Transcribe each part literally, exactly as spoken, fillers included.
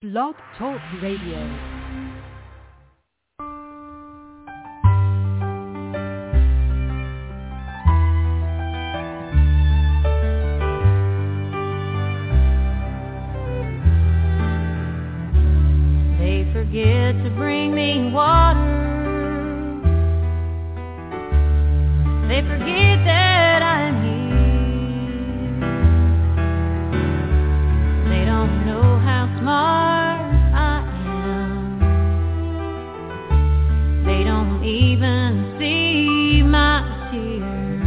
Blog Talk Radio. Forget to bring me water. They forget that I'm here. They don't know how smart I am. They don't even see my tears.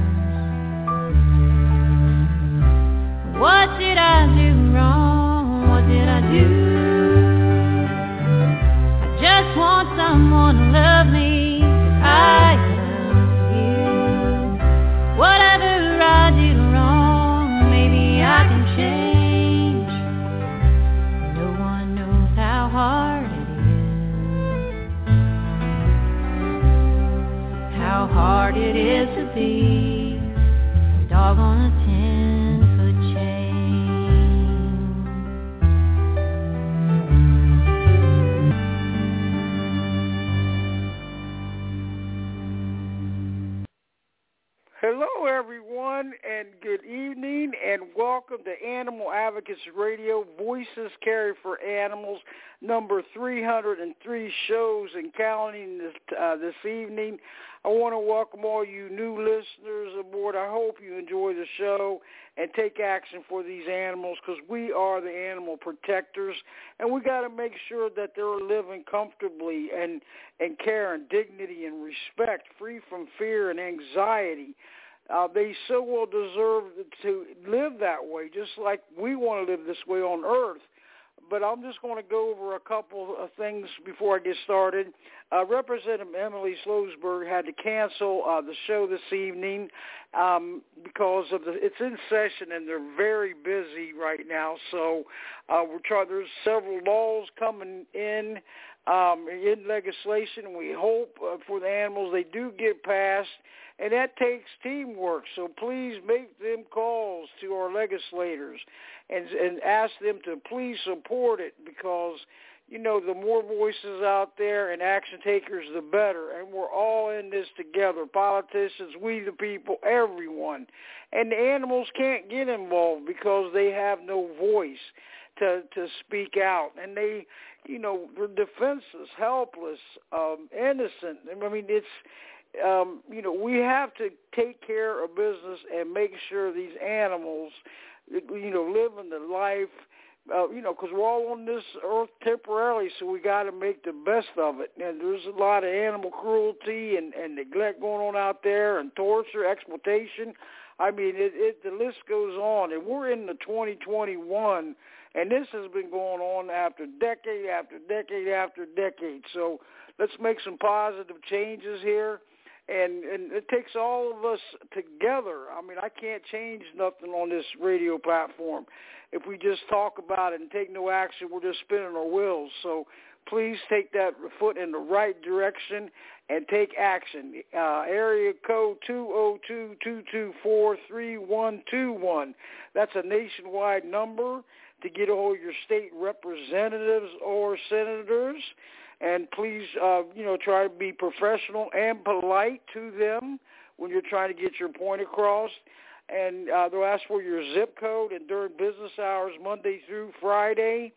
What did I do wrong? What did I do? Just want someone to love me, 'cause I love you. Whatever I did wrong, maybe I can change. No one knows how hard it is, how hard it is to be a dog on a ten-foot chain. Hello, everyone, and good evening, and welcome to Animal Advocates Radio, Voices Carry for Animals, number three hundred three shows and counting this, uh, this evening. I want to welcome all you new listeners aboard. I hope you enjoy the show and take action for these animals, because we are the animal protectors, and we got to make sure that they're living comfortably and, and care and dignity and respect, free from fear and anxiety. Uh, they so well deserve to live that way, just like we want to live this way on Earth. But I'm just going to go over a couple of things before I get started. Uh, Representative Emily Slowsberg had to cancel uh, the show this evening um, because of the it's in session and they're very busy right now. So uh, we're trying. There's several laws coming in um, in legislation. We hope uh, for the animals they do get passed. And that takes teamwork, so please make them calls to our legislators and, and ask them to please support it, because, you know, the more voices out there and action takers, the better. And we're all in this together, politicians, we the people, everyone. And the animals can't get involved because they have no voice to, to speak out. And they, you know, they're defenseless, helpless, um, innocent. I mean, it's... Um, you know, we have to take care of business and make sure these animals, you know, live in the life, uh, you know, because we're all on this earth temporarily, so we got to make the best of it. And there's a lot of animal cruelty and, and neglect going on out there, and torture, exploitation. I mean, it, it, the list goes on. And we're in the twenty twenty-one, and this has been going on after decade after decade after decade. So let's make some positive changes here. And, and it takes all of us together. I mean, I can't change nothing on this radio platform. If we just talk about it and take no action, we're just spinning our wheels. So please take that foot in the right direction and take action. Uh, area code two oh two, two two four, three one two one. That's a nationwide number to get a hold of your state representatives or senators. And please, uh, you know, try to be professional and polite to them when you're trying to get your point across. And uh, they'll ask for your zip code, and during business hours, Monday through Friday,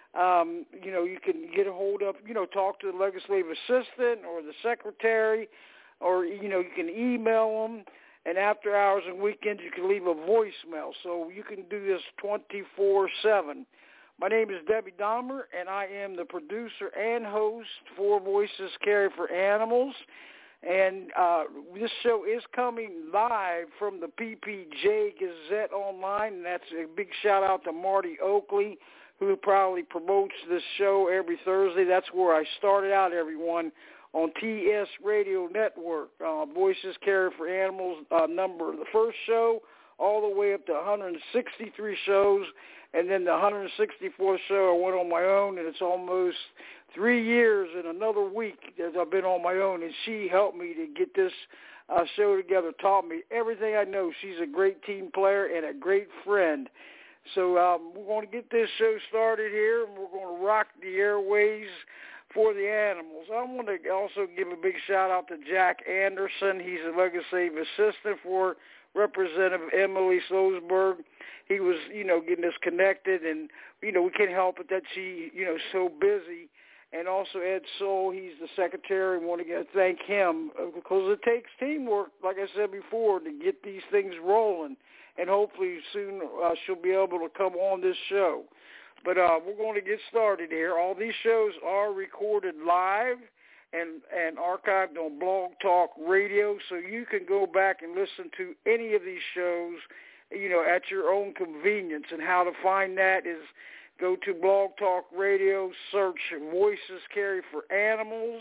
um, you know, you can get a hold of, you know, talk to the legislative assistant or the secretary, or, you know, you can email them. And after hours and weekends, you can leave a voicemail. So you can do this twenty-four seven. My name is Debbie Dahmer, and I am the producer and host for Voices Carry for Animals. And uh, this show is coming live from the P P J Gazette Online, and that's a big shout-out to Marty Oakley, who proudly promotes this show every Thursday. That's where I started out, everyone, on T S Radio Network, uh, Voices Carry for Animals, uh, number the first show, all the way up to one hundred sixty-three shows. And then the one hundred sixty-fourth show, I went on my own, and it's almost three years and another week that I've been on my own. And she helped me to get this uh, show together, taught me everything I know. She's a great team player and a great friend. So um, we're going to get this show started here, and we're going to rock the airways for the animals. I want to also give a big shout-out to Jack Anderson. He's a legislative assistant for Representative Emily Slowsburg. He was, you know, getting us connected, and, you know, we can't help it that she, you know, so busy. And also Ed Soul, he's the secretary. I want to thank him because it takes teamwork, like I said before, to get these things rolling. And hopefully soon uh, she'll be able to come on this show. But uh, we're going to get started here. All these shows are recorded live and, and archived on Blog Talk Radio, so you can go back and listen to any of these shows, you know, at your own convenience. And how to find that is go to Blog Talk Radio, search Voices Carry for Animals,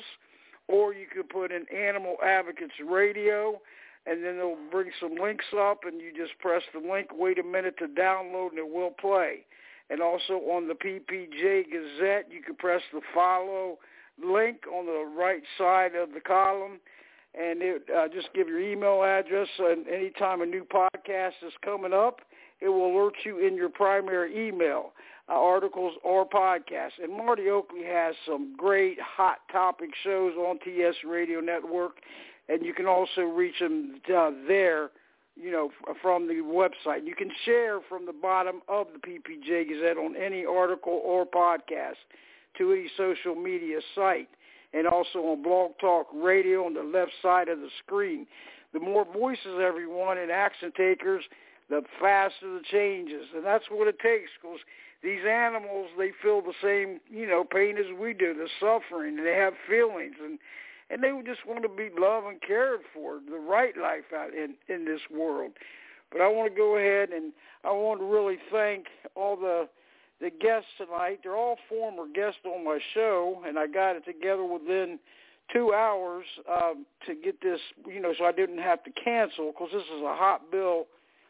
or you can put in Animal Advocates Radio, and then they'll bring some links up, and you just press the link, wait a minute to download, and it will play. And also on the P P J Gazette, you can press the follow link on the right side of the column, and it uh, just give your email address, and anytime a new podcast is coming up, it will alert you in your primary email, uh, articles or podcasts. And Marty Oakley has some great hot topic shows on T S Radio Network, and you can also reach him uh, there, you know, from the website. You can share from the bottom of the P P J Gazette on any article or podcast to any social media site, and also on Blog Talk Radio on the left side of the screen. The more voices, everyone, and action takers, the faster the changes. And that's what it takes, because these animals, they feel the same, you know, pain as we do, the suffering, and they have feelings, and And they would just want to be loved and cared for, the right life out in, in this world. But I want to go ahead and I want to really thank all the the guests tonight. They're all former guests on my show, and I got it together within two hours um, to get this, you know, so I didn't have to cancel, because this is a hot bill,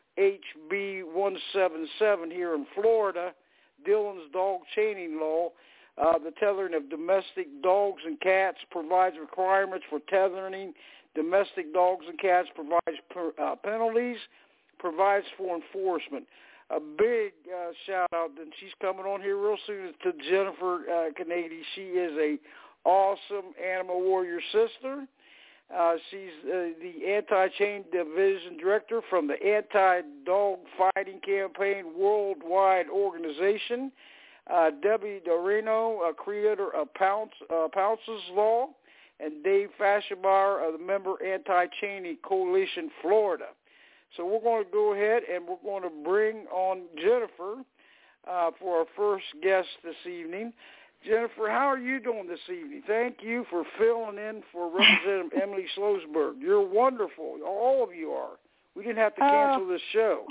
H B one seventy-seven here in Florida, Dillon's dog chaining law. Uh, the tethering of domestic dogs and cats provides requirements for tethering domestic dogs and cats, provides per, uh, penalties, provides for enforcement. A big uh, shout-out, and she's coming on here real soon, to Jennifer uh, Kennedy. She is a awesome animal warrior sister. Uh, she's uh, the Anti-Chain Division Director from the Anti-Dog Fighting Campaign Worldwide Organization. Uh, Debbie Dorino, a creator of Pounce, uh, Pounce's Law, and Dave Fashenbauer, of the member Anti-Chaining Coalition Florida. So we're going to go ahead and we're going to bring on Jennifer uh, for our first guest this evening. Jennifer, how are you doing this evening? Thank you for filling in for Representative Emily Slowsburg. You're wonderful. All of you are. We didn't have to cancel uh, this show.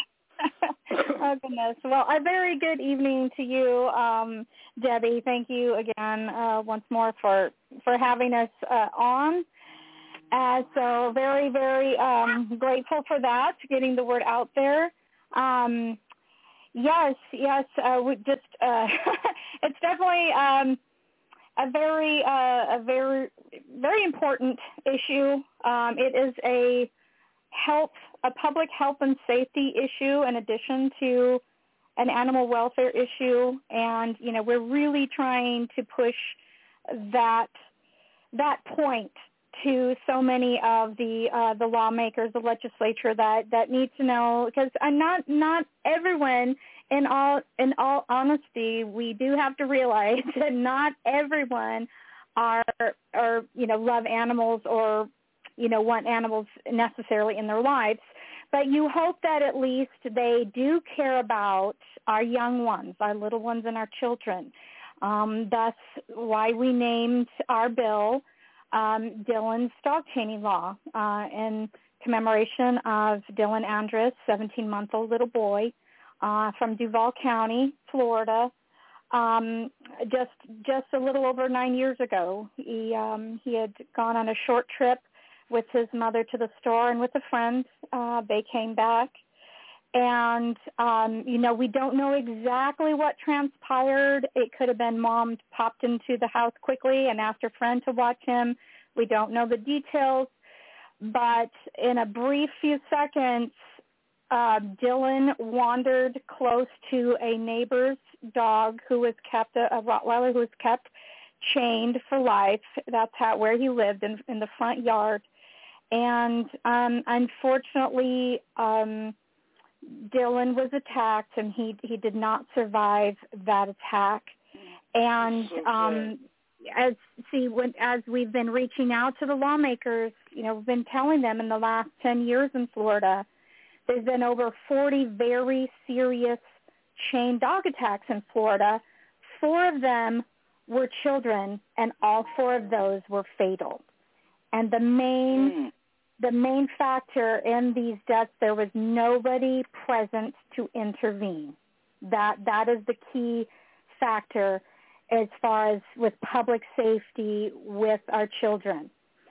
Oh, goodness. Well, a very good evening to you, um, Debbie. Thank you again uh, once more for, for having us uh, on. Uh, so very, very um, grateful for that, getting the word out there. Um, yes, yes, uh, we just uh, it's definitely um, a very, uh, a very, very important issue. Um, it is a health, a public health and safety issue in addition to an animal welfare issue, and you know we're really trying to push that that point to so many of the uh, the lawmakers, the legislature that, that need to know, because uh, not not everyone, in all in all honesty, we do have to realize that not everyone are are you know love animals or you know want animals necessarily in their lives. But you hope that at least they do care about our young ones, our little ones, and our children. Um, that's why we named our bill um, Dillon's dog chaining law uh, in commemoration of Dillon Andrus, seventeen-month-old little boy uh, from Duval County, Florida. Um, just just a little over nine years ago, he um, he had gone on a short trip with his mother to the store and with a friend. Uh, they came back, and, um, you know, we don't know exactly what transpired. It could have been mom popped into the house quickly and asked her friend to watch him. We don't know the details, but in a brief few seconds, uh, Dylan wandered close to a neighbor's dog who was kept, a, a Rottweiler who was kept chained for life. That's how, where he lived, in, in the front yard. And um, unfortunately, um, Dylan was attacked, and he, he did not survive that attack. And so um, as see, when, as we've been reaching out to the lawmakers, you know, we've been telling them in the last ten years in Florida, there's been over forty very serious chain dog attacks in Florida. Four of them were children, and all four of those were fatal. And the main mm. the main factor in these deaths, there was nobody present to intervene. That that is the key factor as far as with public safety with our children.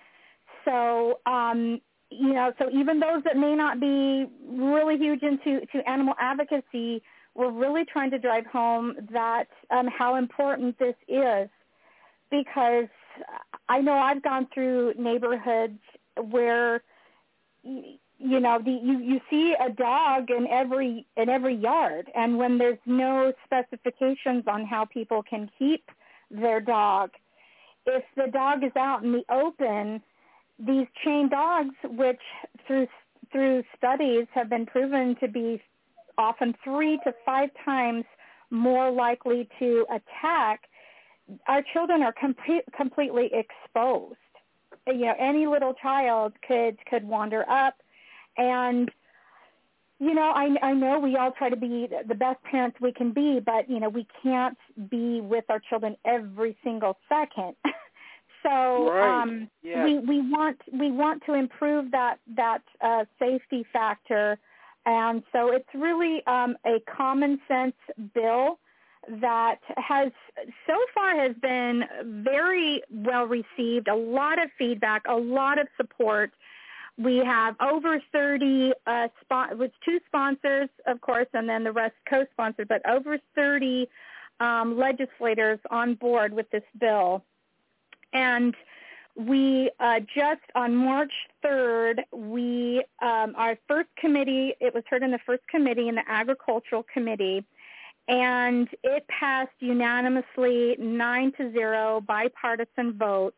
So, um, you know, so even those that may not be really huge into to animal advocacy, we're really trying to drive home that um, how important this is, because I know I've gone through neighborhoods where, you know, the, you, you see a dog in every in every yard, and when there's no specifications on how people can keep their dog, if the dog is out in the open, these chained dogs, which through through studies have been proven to be often three to five times more likely to attack, our children are com- completely exposed. You know, any little child could could wander up. And, you know, I, I know we all try to be the best parents we can be, but, you know, we can't be with our children every single second. so right. um, yes. we, we want we want to improve that, that uh, safety factor. And so it's really um, a common sense bill that has so far has been very well received, a lot of feedback, a lot of support. We have over thirty, uh, spon- with two sponsors, of course, and then the rest co-sponsored, but over thirty um, legislators on board with this bill. And we uh, just on March third, we um, our first committee, it was heard in the first committee in the Agricultural Committee, and it passed unanimously nine to zero, bipartisan vote.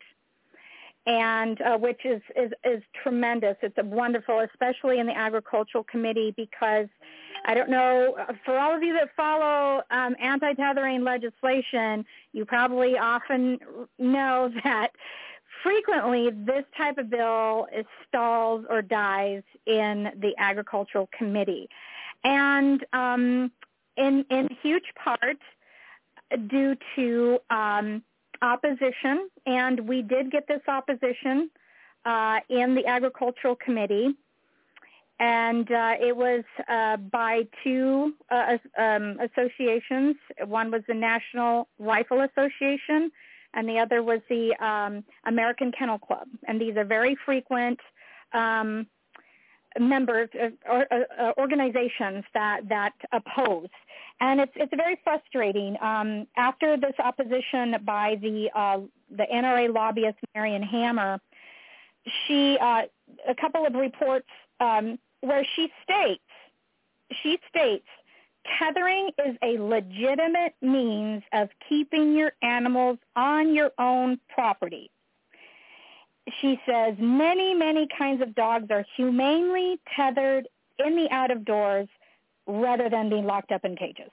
And uh, which is, is, is tremendous. It's a wonderful, especially in the Agricultural Committee, because I don't know, for all of you that follow um, anti-tethering legislation, you probably often know that frequently this type of bill is stalls or dies in the Agricultural Committee. And um, in, in huge part due to um, opposition, and we did get this opposition uh, in the Agricultural Committee, and uh, it was uh, by two uh, um, associations. One was the National Rifle Association, and the other was the um, American Kennel Club, and these are very frequent um, members of or, uh, organizations that, that oppose. And it's it's very frustrating. Um, after this opposition by the uh, the N R A lobbyist Marion Hammer, she uh, a couple of reports um, where she states she states tethering is a legitimate means of keeping your animals on your own property. She says many many kinds of dogs are humanely tethered in the out of doors, rather than being locked up in cages.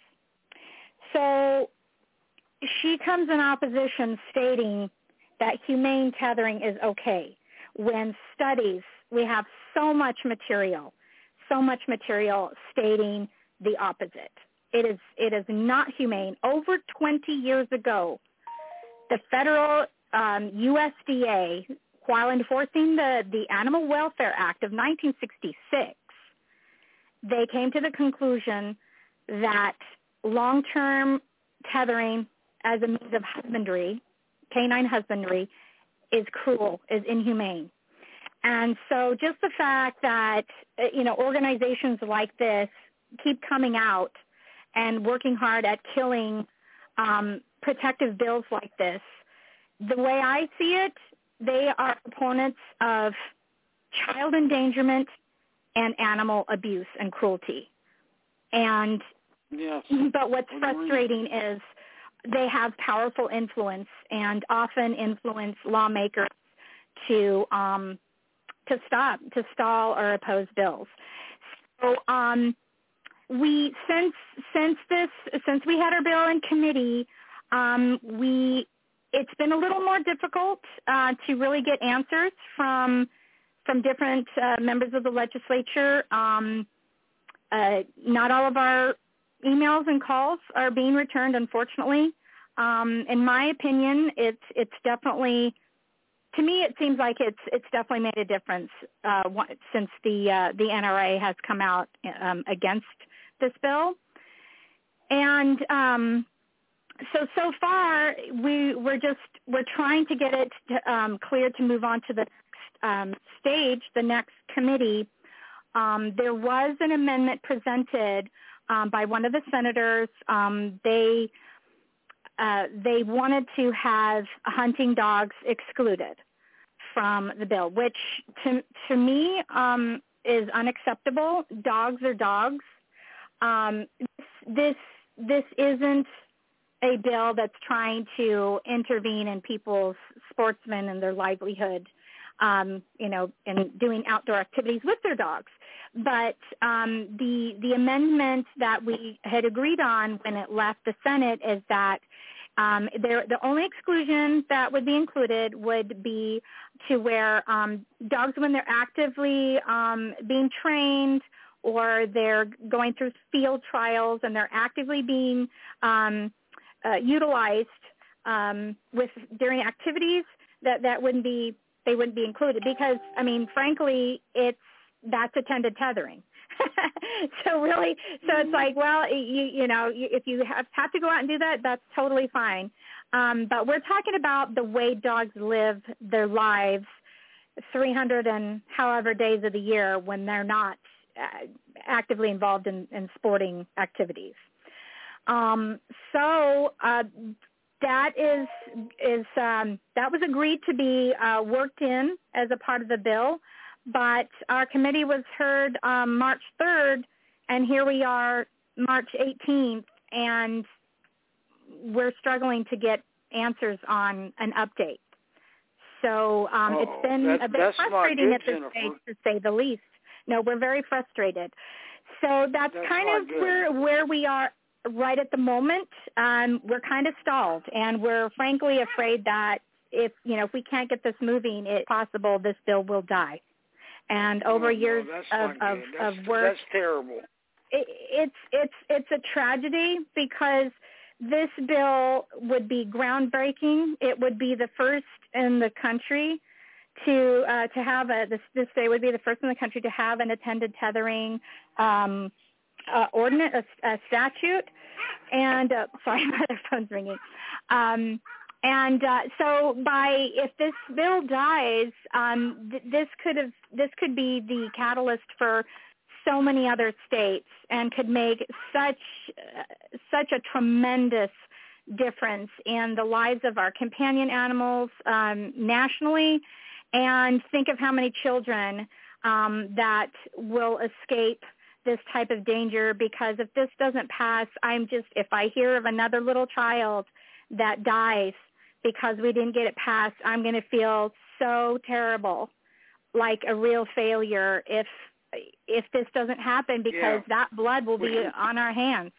So she comes in opposition stating that humane tethering is okay, when studies, we have so much material, so much material stating the opposite. It is, it is not humane. Over twenty years ago, the federal um, U S D A, while enforcing the, the Animal Welfare Act of nineteen sixty-six, they came to the conclusion that long-term tethering as a means of husbandry, canine husbandry, is cruel, is inhumane. And so just the fact that, you know, organizations like this keep coming out and working hard at killing um, protective bills like this, the way I see it, they are proponents of child endangerment and animal abuse and cruelty. And yes. But what's frustrating is they have powerful influence and often influence lawmakers to um, to stop, to stall or oppose bills. So um, we since since this since we had our bill in committee, um, we it's been a little more difficult uh, to really get answers from from different uh, members of the legislature. Um, uh, not all of our emails and calls are being returned, unfortunately. Um, in my opinion, it's it's definitely, to me, it seems like it's it's definitely made a difference uh, since the uh, the N R A has come out um, against this bill. And um, so so far, we we're just we're trying to get it to, um, cleared to move on to the next um, stage, the next committee. Um, there was an amendment presented um, by one of the senators. Um, they uh, they wanted to have hunting dogs excluded from the bill, which to to me um, is unacceptable. Dogs are dogs. Um, this this isn't a bill that's trying to intervene in people's sportsmen and their livelihood, um, you know, and doing outdoor activities with their dogs. But um, the the amendment that we had agreed on when it left the Senate is that um, there, the only exclusion that would be included would be to where um, dogs, when they're actively um, being trained or they're going through field trials and they're actively being um, uh, utilized um, with during activities, that that wouldn't be they wouldn't be included because, I mean, frankly, it's that's attended tethering. so really, so it's like, well, you you know, if you have, have to go out and do that, that's totally fine. Um, but we're talking about the way dogs live their lives three hundred and however days of the year when they're not uh, actively involved in, in sporting activities. Um, so uh, that is is um, that was agreed to be uh, worked in as a part of the bill. But our committee was heard um, March third, and here we are March eighteenth, and we're struggling to get answers on an update. So um, it's been that's, a bit that's frustrating good, at this Jennifer. stage, to say the least. No, we're very frustrated. So that's, that's kind of good. where where we are right at the moment. Um, we're kind of stalled, and we're frankly afraid that if you know if we can't get this moving, it's possible this bill will die. And over oh, years no, of, of, that's, of work, that's terrible. It, it's it's it's a tragedy because this bill would be groundbreaking. It would be the first in the country to uh, to have a this this day would be the first in the country to have an attended tethering um, uh, ordinance, a, a statute. And uh, sorry, my other phone's ringing. Um, And uh, so, by if this bill dies, um, th- this could have this could be the catalyst for so many other states, and could make such uh, such a tremendous difference in the lives of our companion animals um, nationally. And think of how many children um, that will escape this type of danger. Because if this doesn't pass, I'm just if I hear of another little child that dies because we didn't get it passed, I'm going to feel so terrible, like a real failure if if this doesn't happen, because yeah. that blood will be on our hands.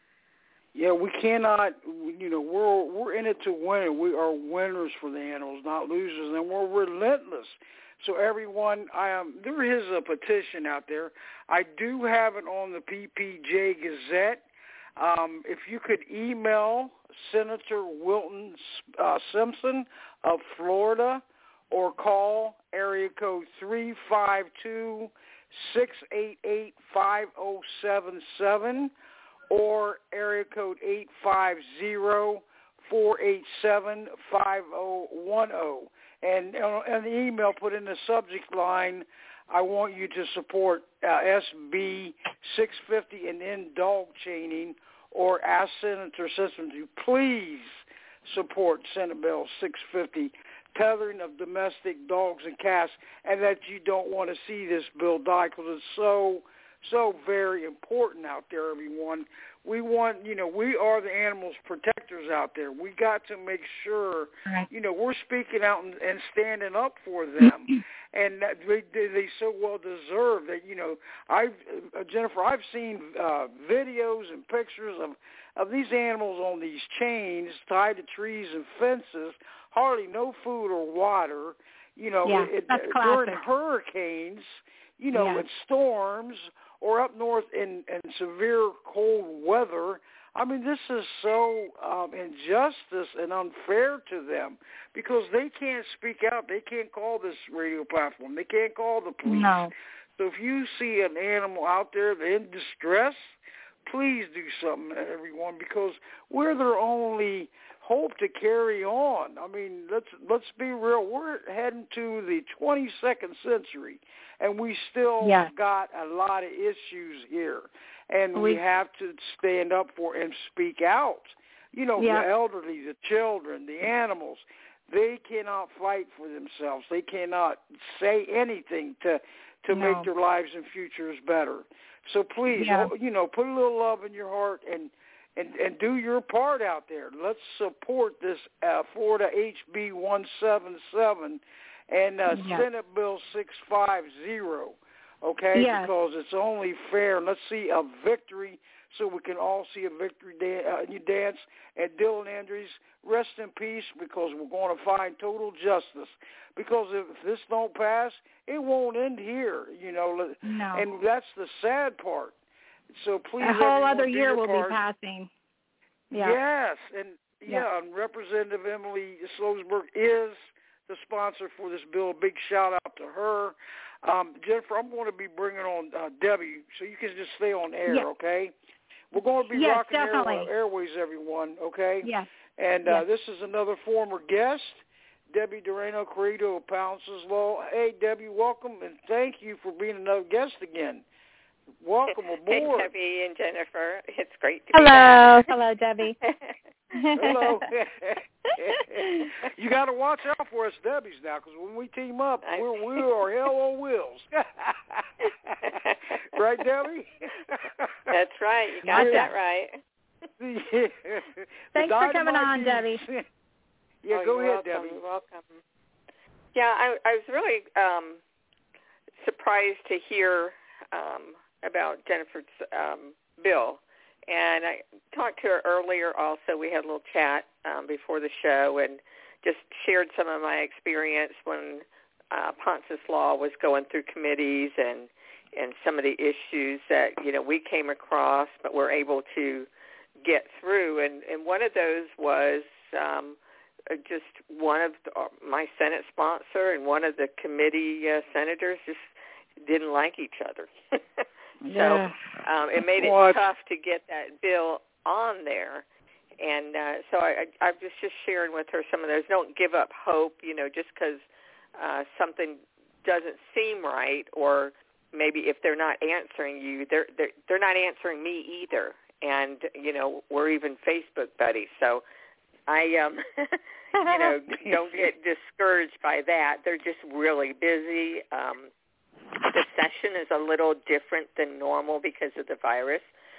Yeah, we cannot, you know, we're we're in it to win it. We are winners for the animals, not losers, and we're relentless. So everyone, I am, there is a petition out there. I do have it on the P P J Gazette. Um, if you could email Senator Wilton uh, Simpson of Florida, or call area code three five two, six eight eight, five oh seven seven, or area code eight five zero, four eight seven, five oh one oh. And on the email, put in the subject line, I want you to support uh, S B six fifty and end dog chaining, or ask Senator Simpson to please support Senate Bill six fifty tethering of domestic dogs and cats, and that you don't want to see this bill die because it's so, so very important out there, everyone. We want, you know, we are the animals protectors out there. We got to make sure, right. you know, we're speaking out and, and standing up for them, and that they, they so well deserve that. You know, I've uh, Jennifer, I've seen uh, videos and pictures of of these animals on these chains tied to trees and fences, hardly no food or water. You know, yeah, it, that's during classic. hurricanes, you know, yeah. and storms, or up north in, in severe cold weather. I mean, this is so um, injustice and unfair to them because they can't speak out. They can't call this radio platform. They can't call the police. No. So if you see an animal out there in distress, please do something, everyone, because we're their only hope to carry on. I mean, let's let's be real. We're heading to the twenty-second century, and we still yeah. got a lot of issues here, and we, we have to stand up for and speak out. You know, yeah. the elderly, the children, the animals, they cannot fight for themselves. They cannot say anything to to no. make their lives and futures better. So please, yeah. you know, put a little love in your heart and And, and do your part out there. Let's support this uh, Florida H B one seventy-seven and uh, yeah. Senate Bill six fifty, okay? Yes. Because it's only fair. Let's see a victory so we can all see a victory dan- uh, you dance. And Dylan Andrews, rest in peace because we're going to find total justice. Because if this don't pass, it won't end here, you know. No. And that's the sad part. So please, a whole everyone, other do year your will part. be passing. Yeah. Yes, and yeah, yeah, and Representative Emily Slowsburg is the sponsor for this bill. A big shout out to her. Um, Jennifer, I'm going to be bringing on uh, Debbie, so you can just stay on air, yes. okay? We're going to be yes, rocking definitely. air, airways, everyone, okay? Yes. And uh, yes. this is another former guest, Debbie Durano Corrido of Pounces Law. Hey, Debbie, welcome, and thank you for being another guest again. Welcome aboard. Hey, Debbie and Jennifer. It's great to Hello. be back. Hello, Debbie. Hello. You got to watch out for us Debbies now, because when we team up, I we're, we are hell on wheels. Right, Debbie? That's right. You got Yeah. that right. Yeah. Thanks for coming on, Debbie. Yeah, oh, go you're ahead, welcome. Debbie. You're welcome. Yeah, I, I was really um, surprised to hear um, about Jennifer's um, bill. And I talked to her earlier also. We had a little chat um, before the show and just shared some of my experience when uh, Ponce's Law was going through committees and, and some of the issues that, you know, we came across but were able to get through. And, and one of those was um, just one of the, my Senate sponsor and one of the committee uh, senators just didn't like each other. Yeah. So um, it made it what? tough to get that bill on there. And uh, so I, I, I'm just, just sharing with her some of those. Don't give up hope, you know, just because uh, something doesn't seem right, or maybe if they're not answering you, they're, they're, they're not answering me either. And, you know, we're even Facebook buddies. So I, um, you know, don't get discouraged by that. They're just really busy. Um The session is a little different than normal because of the virus,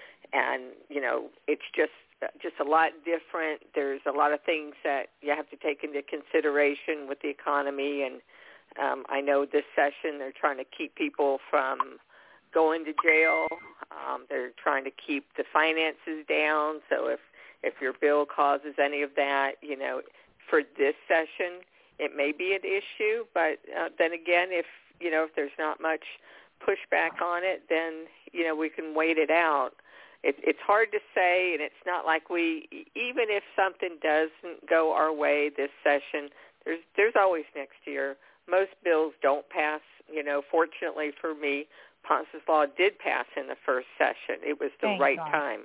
and, you know, it's just just a lot different. There's a lot of things that you have to take into consideration with the economy, and um, I know this session they're trying to keep people from going to jail. Um, they're trying to keep the finances down, so if, if your bill causes any of that, you know, for this session, it may be an issue, but uh, then again, if you know, if there's not much pushback on it, then, you know, we can wait it out. It, it's hard to say, and it's not like we, even if something doesn't go our way this session, there's there's always next year. Most bills don't pass. You know, fortunately for me, Ponce's Law did pass in the first session. It was the Thank right God. time.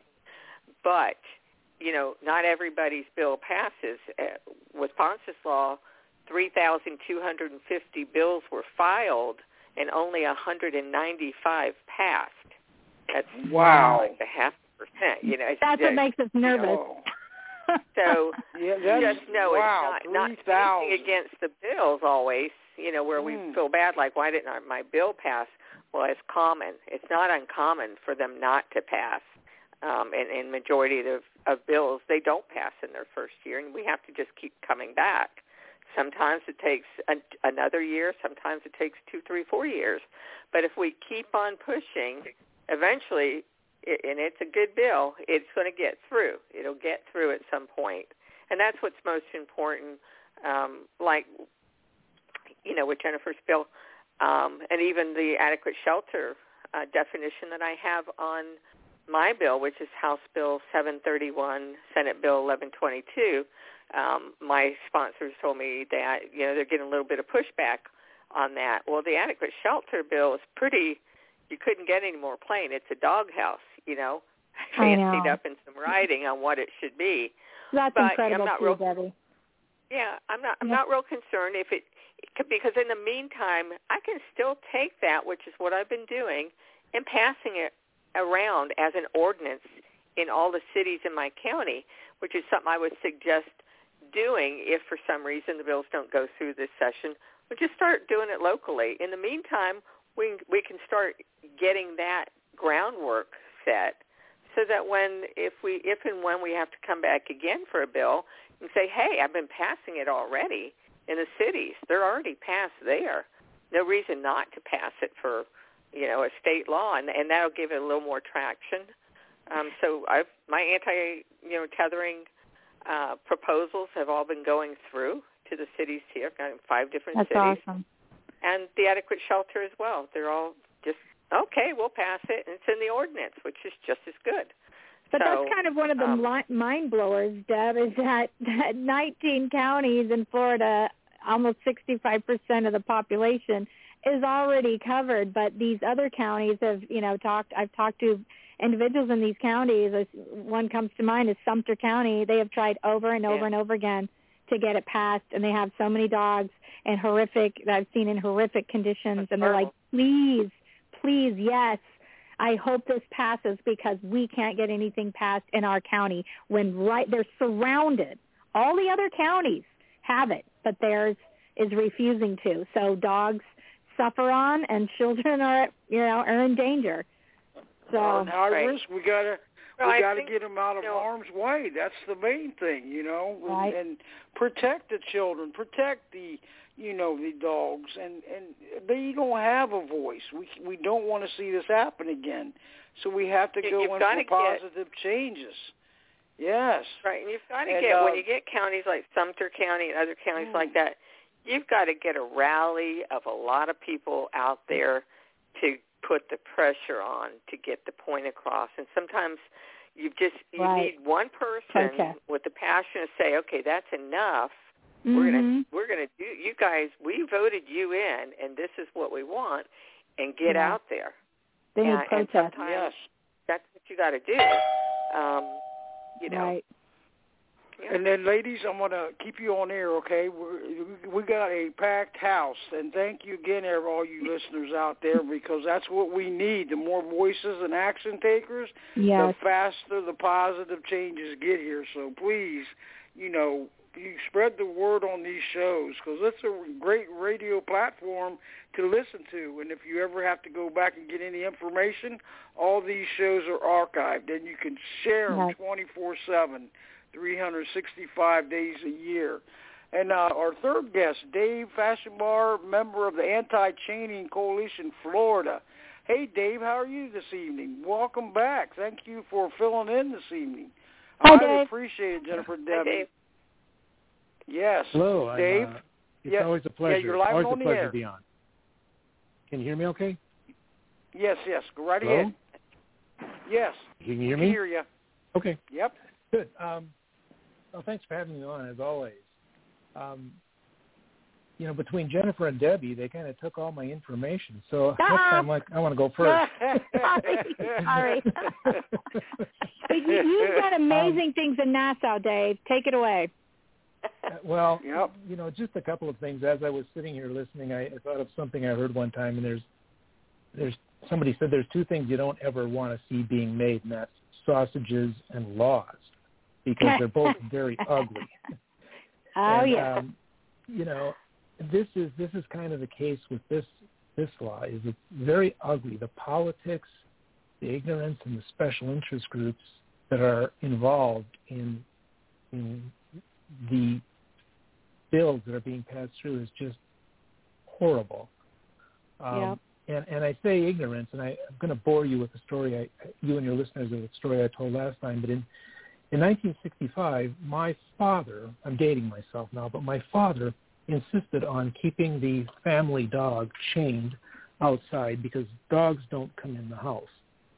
But, you know, not everybody's bill passes. Uh, with Ponce's Law, three thousand two hundred fifty bills were filed and only one hundred ninety-five passed. That's wow. like a half percent. You know, That's what makes us nervous. Oh. So yeah, that's, just know wow, it's not, not anything against the bills always, you know, where mm. we feel bad, like, why didn't my bill pass? Well, it's common. It's not uncommon for them not to pass. Um, and, and majority of, of bills, they don't pass in their first year, and we have to just keep coming back. Sometimes it takes an, another year. Sometimes it takes two, three, four years. But if we keep on pushing, eventually, it, and it's a good bill, it's going to get through. It'll get through at some point. And that's what's most important, um, like, you know, with Jennifer's bill, um, and even the adequate shelter uh, definition that I have on my bill, which is House Bill seven thirty-one, Senate Bill eleven twenty-two. Um, my sponsors told me that, you know, they're getting a little bit of pushback on that. Well, the adequate shelter bill is pretty, you couldn't get any more plain. It's a doghouse, you know, fancied up in some writing on what it should be. That's but incredible, I'm not too, real, Debbie. Yeah, I'm not. I'm yeah. not real concerned if it, because in the meantime, I can still take that, which is what I've been doing, and passing it around as an ordinance in all the cities in my county, which is something I would suggest doing if for some reason the bills don't go through this session. We'll just start doing it locally. In the meantime, we we can start getting that groundwork set so that when if we if and when we have to come back again for a bill and say, hey, I've been passing it already in the cities. They're already passed there. No reason not to pass it for, you know, a state law, and, and that'll give it a little more traction. Um, so I've, my anti, you know, tethering uh, proposals have all been going through to the cities here. I've got in five different That's cities. Awesome. And the adequate shelter as well. They're all just, okay, we'll pass it, and it's in the ordinance, which is just as good. But so, that's kind of one of the um, li- mind blowers, Deb, is that, that nineteen counties in Florida, almost sixty-five percent of the population is already covered. But these other counties have, you know, talked. I've talked to individuals in these counties. One comes to mind is Sumter County. They have tried over and over yeah. and over again to get it passed, and they have so many dogs and horrific. that I've seen in horrific conditions, that's and they're horrible. like, please, please, yes. I hope this passes because we can't get anything passed in our county when right they're surrounded. All the other counties have it, but theirs is refusing to. So dogs suffer on, and children are, you know, are in danger. So on high right. risk, we gotta no, we got to think, get them out of you know, harm's way. That's the main thing, you know, right. and, and protect the children, protect the, you know, the dogs, and, and they don't have a voice. We we don't want to see this happen again, so we have to you, go in for get, positive changes. Yes. Right, and you've got to and, get, uh, when you get counties like Sumter County and other counties mm. like that, you've got to get a rally of a lot of people out there to put the pressure on to get the point across. And sometimes you just you right. need one person okay. with the passion to say, okay, that's enough. Mm-hmm. We're gonna we're gonna do. You guys, we voted you in, and this is what we want. And get yeah. out there. They need and, and protest. sometimes Yes. that's what you got to do. Um, you know. Right. Yeah. And then, ladies, I'm going to keep you on air, okay? We're, we got a packed house, and thank you again, all you listeners out there, because that's what we need. The more voices and action takers, Yes. the faster the positive changes get here. So please, you know, you spread the word on these shows, because it's a great radio platform to listen to. And if you ever have to go back and get any information, all these shows are archived, and you can share them yes. twenty-four seven. three hundred sixty-five days a year. And uh, our third guest, Dave Fashionbar, member of the Anti-Chaining Coalition, Florida. Hey, Dave, how are you this evening? Welcome back. Thank you for filling in this evening. Hi, I Dave. appreciate it, Jennifer Debbie. Hi, Dave. Yes. Hello, Dave. I'm, uh, it's yeah, always a pleasure. Yeah, you're live always on a the pleasure air. to be on. Can you hear me okay? Yes, yes. Go right Hello? ahead. Yes. Can you hear I me? can hear you. Okay. Yep. Good. Um, well, thanks for having me on, as always. Um, you know, between Jennifer and Debbie, they kind of took all my information. So Ah! next time, like, I want to go first. Sorry. Sorry. But you, you've done amazing um, things in Nassau, Dave. Take it away. Uh, well, yep. you know, just a couple of things. As I was sitting here listening, I, I thought of something I heard one time, and there's, there's somebody said there's two things you don't ever want to see being made, and that's sausages and laws. because they're both very ugly. Oh, and, yeah. Um, you know, this is this is kind of the case with this this law. Is it's very ugly. The politics, the ignorance, and the special interest groups that are involved in in the bills that are being passed through is just horrible. Um, yep. And, and I say ignorance, and I, I'm going to bore you with the story, I, you and your listeners, with the story I told last time, but in, in nineteen sixty-five, my father, I'm dating myself now, but my father insisted on keeping the family dog chained outside because dogs don't come in the house.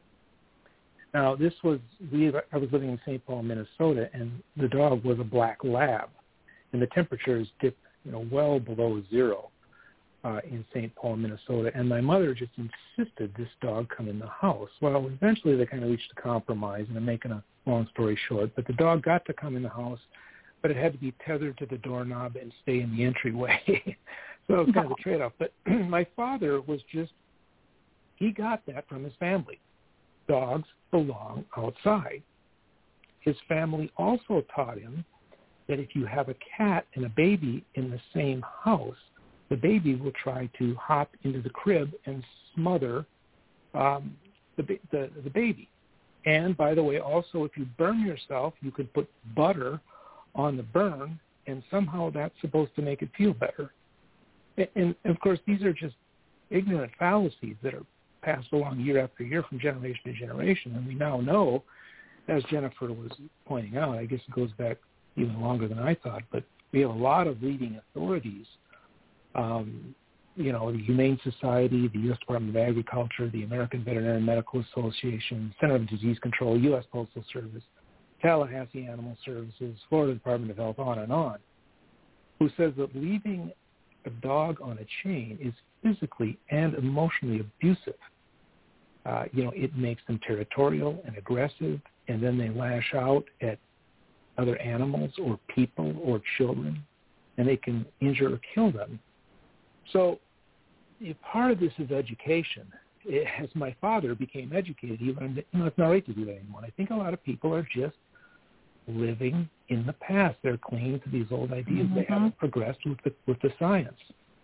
Now, this was, we, I was living in Saint Paul, Minnesota, and the dog was a black lab, and the temperatures dipped, you know, well below zero. Uh, in Saint Paul, Minnesota, and my mother just insisted this dog come in the house. Well, eventually they kind of reached a compromise, and I'm making a long story short, but the dog got to come in the house, but it had to be tethered to the doorknob and stay in the entryway. So it was kind of a trade-off. But my father was just, he got that from his family. Dogs belong outside. His family also taught him that if you have a cat and a baby in the same house, the baby will try to hop into the crib and smother um, the, the the baby. And by the way, also, if you burn yourself, you could put butter on the burn, and somehow that's supposed to make it feel better. And, and of course, these are just ignorant fallacies that are passed along year after year from generation to generation. And we now know, as Jennifer was pointing out, I guess it goes back even longer than I thought, but we have a lot of leading authorities. Um, you know, the Humane Society, the U S Department of Agriculture, the American Veterinary Medical Association, Center for Disease Control, U S Postal Service, Tallahassee Animal Services, Florida Department of Health, on and on, who says that leaving a dog on a chain is physically and emotionally abusive. Uh, you know, it makes them territorial and aggressive, and then they lash out at other animals or people or children, and they can injure or kill them. So if part of this is education, it, as my father became educated, he learned, you know, it's not right to do that anymore. I think a lot of people are just living in the past. They're clinging to these old ideas. Mm-hmm. They haven't progressed with the, with the science.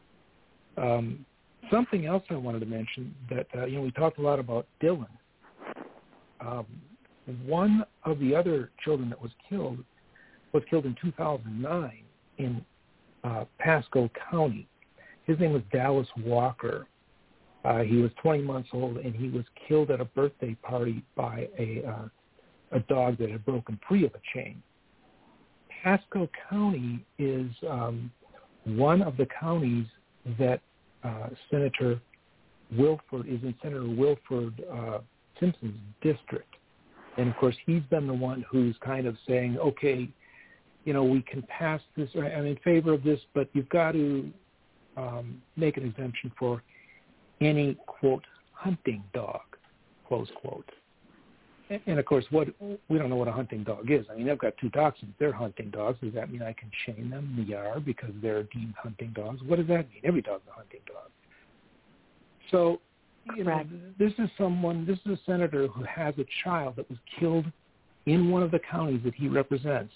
Um, something else I wanted to mention that, uh, you know, we talked a lot about Dylan. Um, one of the other children that was killed was killed in two thousand nine in uh, Pasco County. His name was Dallas Walker. Uh, he was twenty months old, and he was killed at a birthday party by a uh, a dog that had broken free of a chain. Pasco County is um, one of the counties that uh, Senator Wilford is in Senator Wilford uh, Simpson's district. And, of course, he's been the one who's kind of saying, okay, you know, we can pass this, I'm in favor of this, but you've got to um, make an exemption for any, quote, hunting dog, close quote. And, and, of course, what we don't know what a hunting dog is. I mean, I've got two dachshunds. They're hunting dogs. Does that mean I can chain them in the yard because they're deemed hunting dogs? What does that mean? Every dog's a hunting dog. So, you know, this is someone, this is a senator who has a child that was killed in one of the counties that he represents.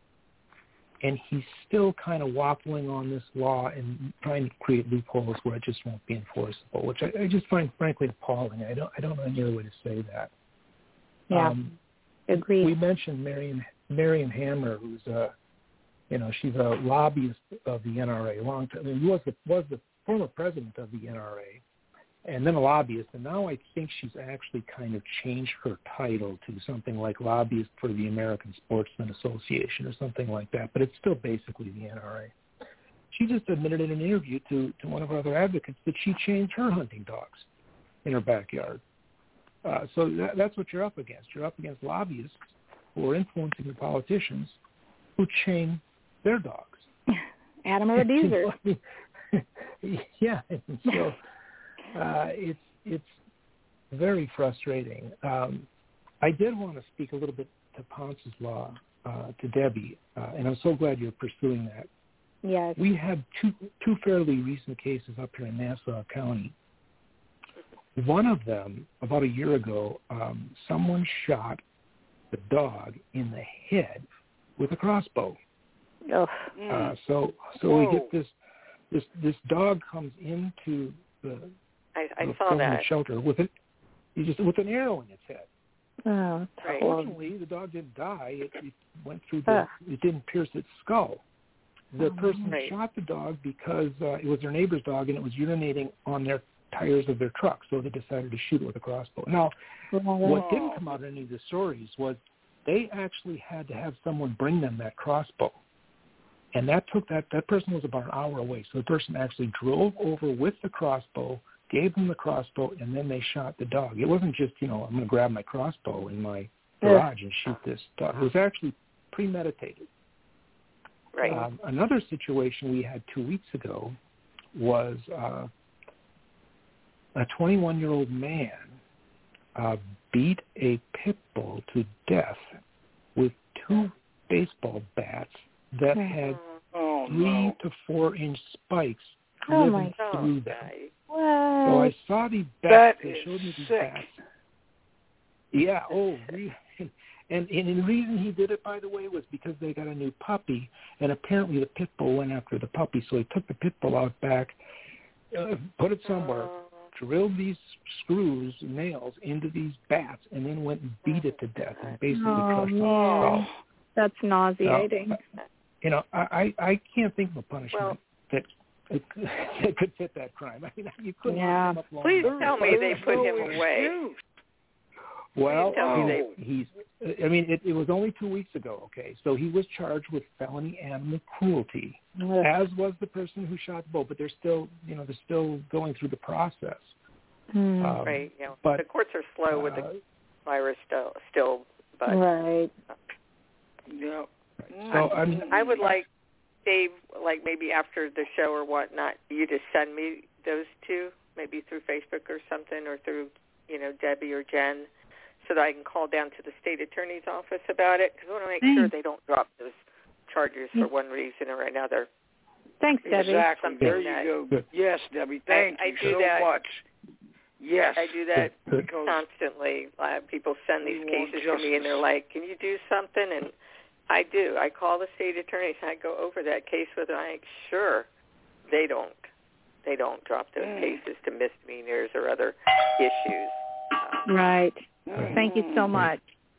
And he's still kind of waffling on this law and trying to create loopholes where it just won't be enforceable, which I, I just find frankly appalling. I don't I don't know any other way to say that. Yeah, um, agreed. We mentioned Marion Marion Hammer, who's a, you know, she's a lobbyist of the N R A. Long time, I mean, was the was the former president of the N R A. And then a lobbyist, and now I think she's actually kind of changed her title to something like lobbyist for the American Sportsman Association or something like that, but it's still basically the N R A. She just admitted in an interview to, to one of our other advocates that she chained her hunting dogs in her backyard. Uh, so that, that's what you're up against. You're up against lobbyists who are influencing the politicians who chain their dogs. Animal abusers. Yeah, and so... Uh, it's it's very frustrating. Um, I did want to speak a little bit to Ponce's Law, uh, to Debbie, uh, and I'm so glad you're pursuing that. Yes. We had two two fairly recent cases up here in Nassau County. One of them, about a year ago, um, someone shot the dog in the head with a crossbow. Oh. Uh, so so Whoa. we get this this this dog comes into the, I, I the saw government that. shelter with it, he just with an arrow in its head. Oh, Right. Fortunately, the dog didn't die. It, it went through the. Ugh. It didn't pierce its skull. The Oh, person right. shot the dog because uh, it was their neighbor's dog and it was urinating on their tires of their truck, so they decided to shoot it with a crossbow. Now, what didn't come out in any of the stories was they actually had to have someone bring them that crossbow. And that took that, that person was about an hour away. So the person actually drove over with the crossbow, gave them the crossbow, and then they shot the dog. It wasn't just, you know, I'm going to grab my crossbow in my garage and shoot this dog. It was actually premeditated. Right. Um, another situation we had two weeks ago was uh, a twenty-one-year-old man uh, beat a pit bull to death with two baseball bats that had Oh, three no. to four-inch spikes Oh, driven my through them. God. What? So I saw these That bats. They is showed me these sick. bats. Yeah. Oh, really? And, and the reason he did it, by the way, was because they got a new puppy, and apparently the pit bull went after the puppy. So he took the pit bull out back, uh, put it somewhere, drilled these screws, nails into these bats, and then went and beat it to death and basically Oh, crushed its man. skull. That's nauseating. Uh, you know, I, I I can't think of a punishment Well, that, that could fit that crime. I mean, you couldn't Yeah. come up long Please enough. tell me they There's put no him away. excuse. Well, tell me he's, he's, I mean, it, it was only two weeks ago, okay? So he was charged with felony animal cruelty, Ugh. as was the person who shot the bull, but they're still, you know, they're still going through the process. Hmm. Um, Right. You know, but, the courts are slow with uh, the virus still, still but Right. Yeah. So, I mean, I would like, Dave, like maybe after the show or whatnot, you to send me those two, maybe through Facebook or something, or through, you know, Debbie or Jen, so that I can call down to the state attorney's office about it, because I want to make Thanks. sure they don't drop those charges for one reason or another. Thanks, Debbie. Exactly. Something There that- you go. Yes, Debbie. Thank I you do so that. much. Yes. I do that Because constantly. Uh, people send we these want cases to me, and they're justice. like, "Can you do something?" And I do. I call the state attorneys, and I go over that case with them. I'm like, sure, they don't. They don't drop those Mm. cases to misdemeanors or other issues. Uh, Right. Mm. Thank you so much.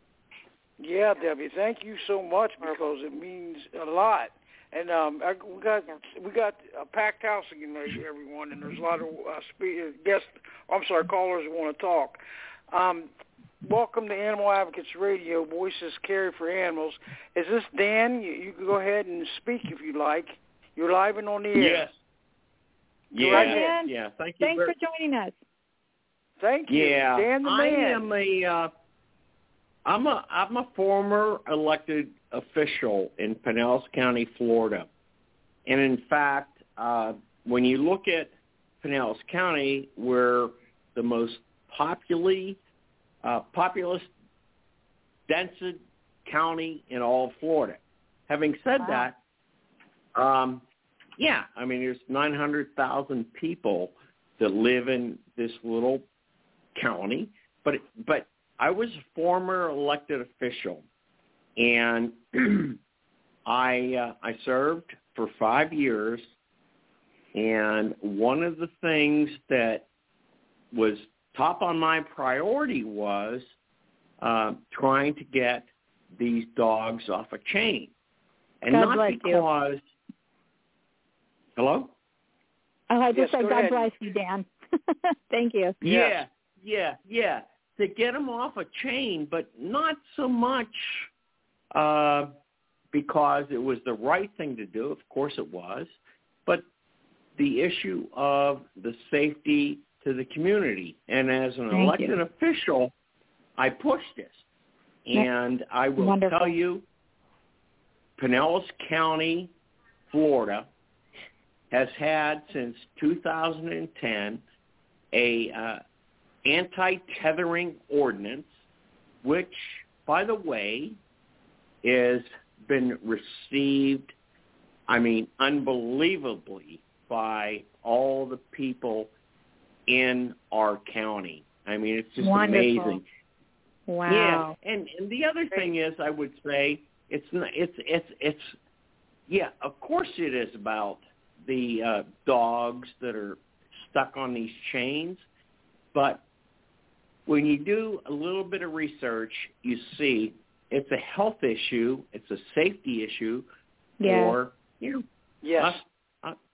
Yeah, Debbie, thank you so much because it means a lot. And um, I, we got we got a packed house again, everyone, and there's a lot of uh, spe- guests. I'm sorry, callers who want to talk. Um, welcome to Animal Advocates Radio, Voices Carry for Animals. Is this Dan? You, you can go ahead and speak if you like. You're live and on the air. Yes. Yeah. Hi, Dan. Yeah. Thank you. Thanks very- for joining us. Thank you, Yeah. Dan the I man. am a. Uh, I'm a. I'm a former elected official in Pinellas County, Florida, and in fact, uh, when you look at Pinellas County, we're the most populous, uh, populous, dense county in all of Florida. Having said Wow. that, um, yeah, I mean, there's nine hundred thousand people that live in this little county, but but I was a former elected official, and I uh, I served for five years, and one of the things that was top on my priority was uh, trying to get these dogs off a chain, and God not bless you. because. Hello? Oh, I just Yes, said go God ahead. bless you, Dan. Thank you. Yeah, yeah, yeah. To get them off a chain, but not so much uh, because it was the right thing to do. Of course it was. But the issue of the safety to the community. And as an Thank elected you. official, I pushed this. And I will Wonderful. tell you, Pinellas County, Florida, has had since two thousand ten a uh, anti-tethering ordinance, which, by the way, has been received, I mean, unbelievably by all the people in our county. I mean, it's just Wonderful. amazing. Wow. Yeah, and, and the other thing is, I would say, it's not, it's it's it's yeah. Of course, it is about the uh, dogs that are stuck on these chains, but when you do a little bit of research, you see it's a health issue, it's a safety issue yeah. for you know. Yes. Us, us.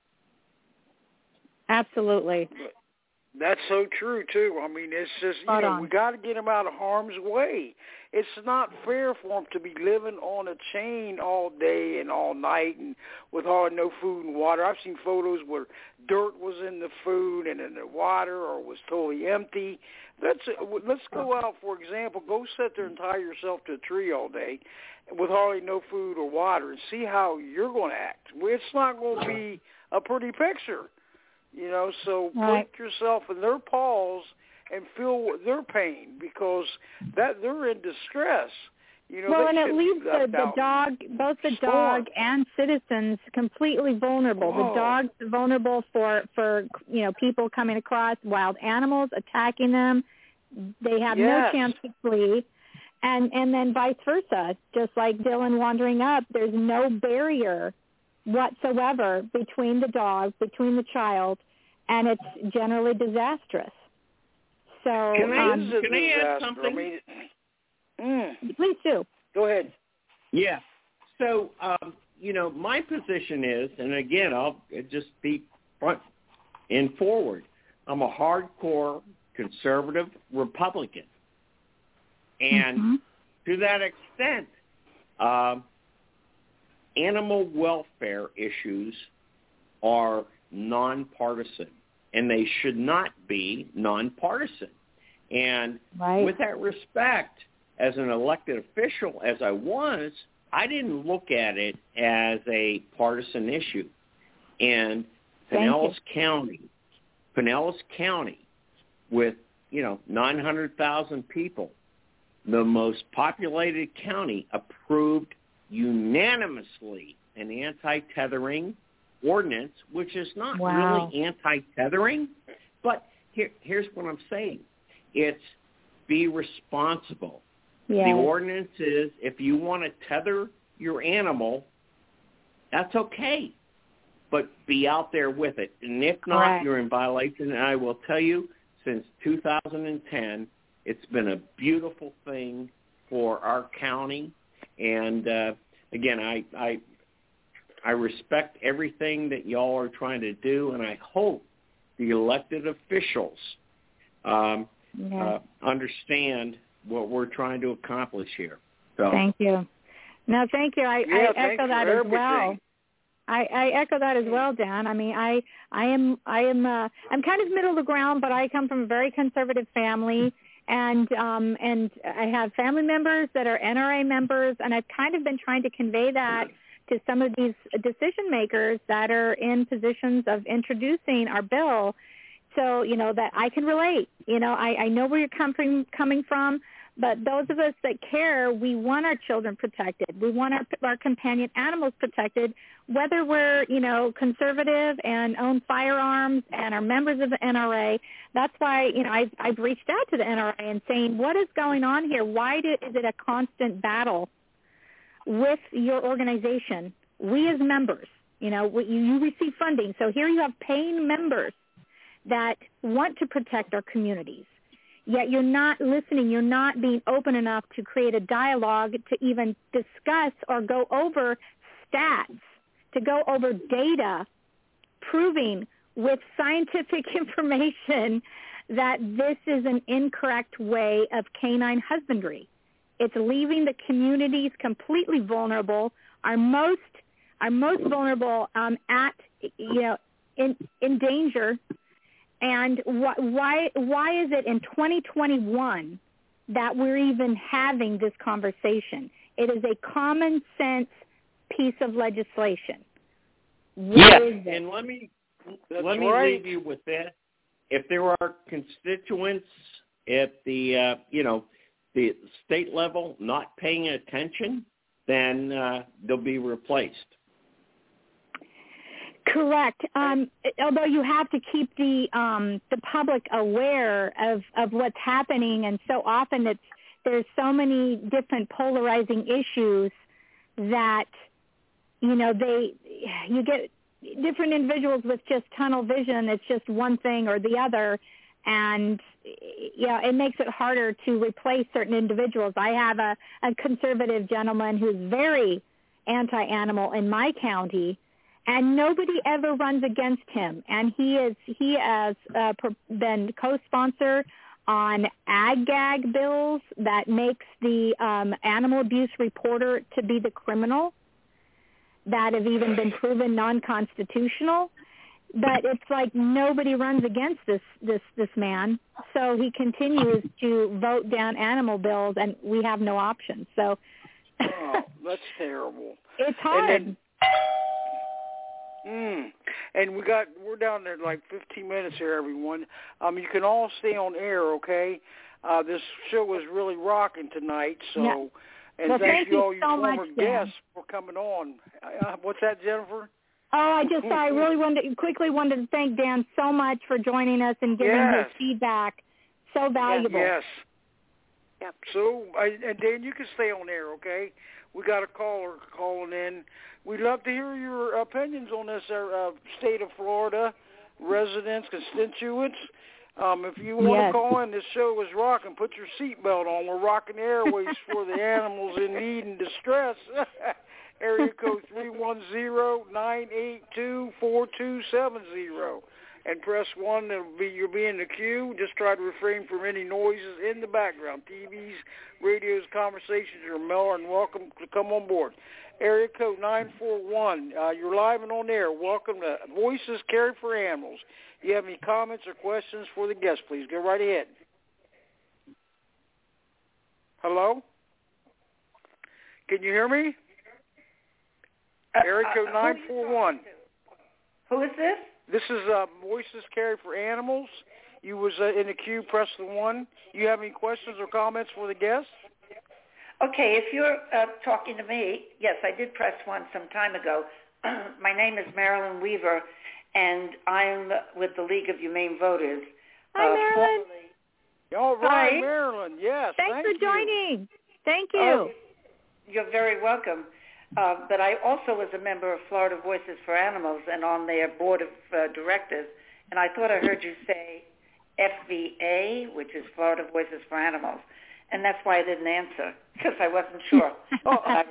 Absolutely. That's so true too. I mean, it's just you Spot know on. we got to get them out of harm's way. It's not fair for them to be living on a chain all day and all night and with hardly no food and water. I've seen photos where dirt was in the food and in the water, or was totally empty. Let's let's go out, for example, go sit there and tie yourself to a tree all day with hardly no food or water, and see how you're going to act. It's not going to be a pretty picture. You know, so right. put yourself in their paws and feel their pain, because that they're in distress. You know, well, they and it leaves the, the dog, both the dog and citizens, completely vulnerable. Whoa. The dog's vulnerable for, for, you know, people coming across, wild animals attacking them. They have yes. no chance to flee. And, and then vice versa, just like Dylan wandering up, there's no barrier whatsoever between the dog, between the child, and it's generally disastrous. So, can I, um, can I add something? I mean, mm. Please do. Go ahead. Yeah. So, um, you know, my position is, and again, I'll just be front and forward, I'm a hardcore conservative Republican. And mm-hmm. to that extent, um, animal welfare issues are nonpartisan, and they should not be nonpartisan. And right. with that respect, as an elected official, as I was, I didn't look at it as a partisan issue. And Pinellas County, Pinellas County, with, you know, nine hundred thousand people, the most populated county, approved unanimously an anti-tethering ordinance, which is not wow. really anti-tethering, but here, here's what I'm saying. It's be responsible. Yes. The ordinance is if you want to tether your animal, that's okay, but be out there with it. And if not, Correct. You're in violation. And I will tell you, since two thousand ten, it's been a beautiful thing for our county. And uh, again, I, I I respect everything that y'all are trying to do, and I hope the elected officials um, yes. uh, understand what we're trying to accomplish here. So, thank you. No, thank you. I, yeah, I echo that as everything. well. I, I echo that as well, Dan. I mean, I I am I am uh, I'm kind of middle of the ground, but I come from a very conservative family. And um, and I have family members that are N R A members, and I've kind of been trying to convey that to some of these decision makers that are in positions of introducing our bill, so, you know, that I can relate. You know, I, I know where you're coming, coming from, but those of us that care, we want our children protected. We want our, our companion animals protected, whether we're, you know, conservative and own firearms and are members of the N R A. That's why, you know, I've, I've reached out to the N R A and saying, what is going on here? Why do, is it a constant battle with your organization? We as members, you know, you, you receive funding. So here you have paying members that want to protect our communities. Yet you're not listening. You're not being open enough to create a dialogue to even discuss or go over stats, to go over data proving with scientific information that this is an incorrect way of canine husbandry. It's leaving the communities completely vulnerable, our most, our most vulnerable um, at, you know, in, in danger. And wh- why why is it in twenty twenty-one that we're even having this conversation? It is a common sense piece of legislation. What yes, is it? and let me That's let me right. leave you with this. If there are constituents at the uh, you know the state level not paying attention, then uh, they'll be replaced. Correct. Um, although you have to keep the um, the public aware of, of what's happening, and so often it's there's so many different polarizing issues that, you know, they, you get different individuals with just tunnel vision. It's just one thing or the other. And, yeah, it makes it harder to replace certain individuals. I have a, a conservative gentleman who's very anti-animal in my county, and nobody ever runs against him. And he is he has uh, been co-sponsor on ag-gag bills that makes the um, animal abuse reporter to be the criminal that have even been proven non-constitutional. But it's like nobody runs against this, this, this man. So he continues to vote down animal bills, and we have no options. So oh, that's terrible. It's hard. And then, mm, and we got we're down there like fifteen minutes here, everyone. Um, you can all stay on air, okay? Uh, this show is really rocking tonight, so. Yeah. And well, thank, thank you you all you so former much, guests for coming on. Uh, what's that, Jennifer? Oh, I just I really wanted to, quickly wanted to thank Dan so much for joining us and giving yes. his feedback. So valuable. Yes. Yep. So, uh, and Dan, you can stay on air, okay? We got a caller calling in. We'd love to hear your opinions on this uh, state of Florida, residents, constituents. Um, if you want yes. to call in, this show is rocking. Put your seatbelt on. We're rocking the airways for the animals in need and distress. Area code three one zero, nine eight two, four two seven zero. And press one. It'll be, you'll be in the queue. Just try to refrain from any noises in the background. T Vs, radios, conversations are more and welcome to come on board. Area code nine four one. Uh, you're live and on air. Welcome to Voices Caring for Animals. If you have any comments or questions for the guest, please go right ahead. Hello? Can you hear me? Uh, Area code uh, nine four one. Who is this? This is uh, Voices Caring for Animals. You was uh, in the queue. Press the one. You have any questions or comments for the guest? Okay, if you're uh, talking to me, yes, I did press one some time ago. My name is Marilyn Weaver, and I'm with the League of Humane Voters. Hi, uh, Marilyn. All right, Hi. Marilyn. Yes. Thanks thank for you. joining. Thank you. Oh, you're very welcome. Uh, but I also was a member of Florida Voices for Animals and on their board of uh, directors, and I thought I heard you say F V A, which is Florida Voices for Animals, and that's why I didn't answer, because I wasn't sure. oh,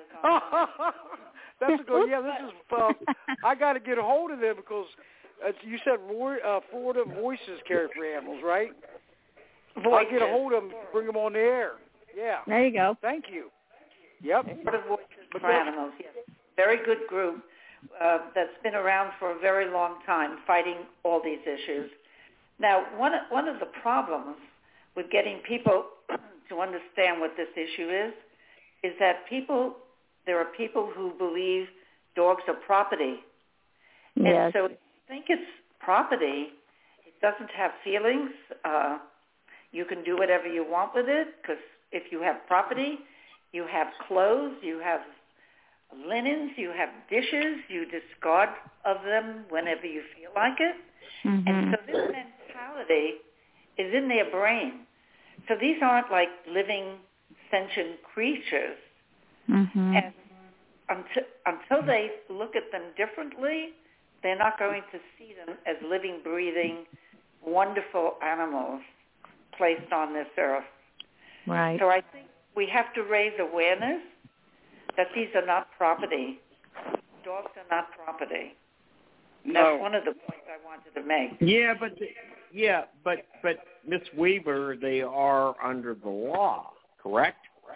that's a good. Yeah, this is. Uh, I got to get a hold of them because uh, you said uh, Florida Voices Care for Animals, right? Voices. I get a hold of them, bring them on the air. Yeah. There you go. Thank you. Yep. Florida Voices for Animals, yes. Very good group uh, that's been around for a very long time, fighting all these issues. Now, one one of the problems with getting people to understand what this issue is, is that people, there are people who believe dogs are property. Yes. And so if you think it's property, it doesn't have feelings. Uh, you can do whatever you want with it, because if you have property, you have clothes, you have linens, you have dishes, you discard of them whenever you feel like it. Mm-hmm. And so this mentality is in their brain. So these aren't like living sentient creatures. Mm-hmm. And until, until they look at them differently, they're not going to see them as living, breathing, wonderful animals placed on this earth. Right. So I think we have to raise awareness that these are not property. Dogs are not property. No. That's one of the points I wanted to make. Yeah, but the, yeah, but but Miss Weaver, they are under the law, correct?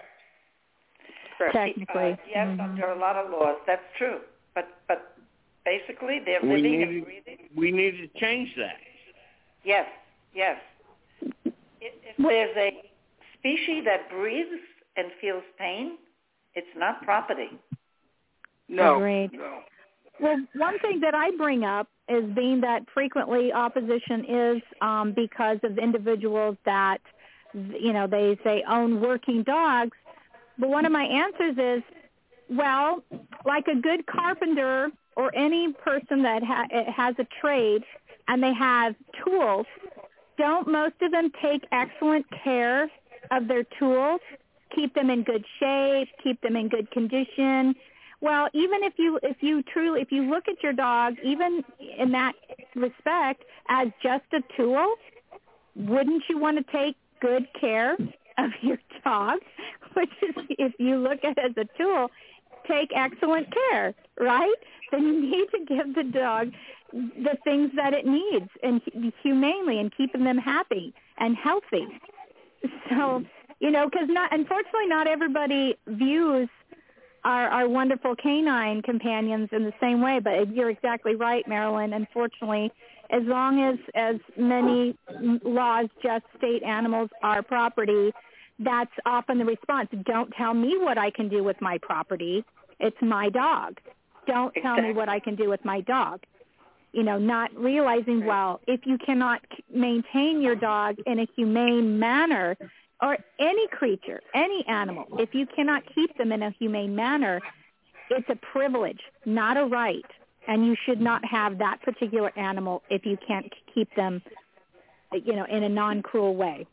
Technically. Uh, yes, mm-hmm. under a lot of laws. That's true. But but basically, they're We living need and breathing. we need to change that. Yes, yes. If, if there's a species that breathes and feels pain, it's not property. No. Agreed. No. Well, one thing that I bring up is being that frequently opposition is um, because of individuals that, you know, they say own working dogs. But one of my answers is, well, like a good carpenter or any person that ha- has a trade and they have tools, don't most of them take excellent care of their tools, keep them in good shape, keep them in good condition? Well, even if you if you truly if you look at your dog, even in that respect, as just a tool, wouldn't you want to take good care of your dog? Which is, if you look at it as a tool, take excellent care, right? Then you need to give the dog the things that it needs, and humanely, and keeping them happy and healthy. So, you know, because not unfortunately, not everybody views our, our wonderful canine companions in the same way. But you're exactly right, Marilyn. Unfortunately, as long as as many laws just state animals are property, that's often the response. Don't tell me what I can do with my property. It's my dog. Don't tell exactly. me what I can do with my dog. You know, not realizing, right. well, if you cannot maintain your dog in a humane manner, or any creature, any animal, if you cannot keep them in a humane manner, it's a privilege, not a right. And you should not have that particular animal if you can't keep them, you know, in a non-cruel way.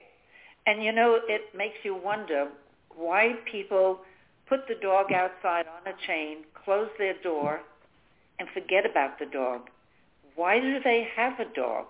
And, you know, it makes you wonder why people put the dog outside on a chain, close their door, and forget about the dog. Why do they have a dog?